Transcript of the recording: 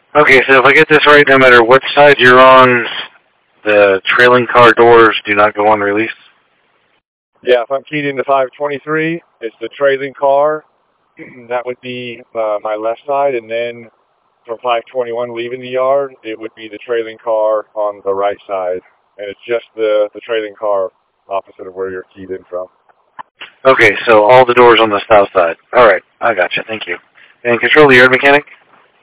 Okay, so if I get this right, no matter what side you're on, the trailing car doors do not go on release? Yeah, if I'm keyed into 523, it's the trailing car. That would be my left side, and then from 521 leaving the yard, it would be the trailing car on the right side. And it's just the trailing car opposite of where you're keyed in from. Okay, so all the doors on the south side. All right, I gotcha. Thank you. And control the yard mechanic?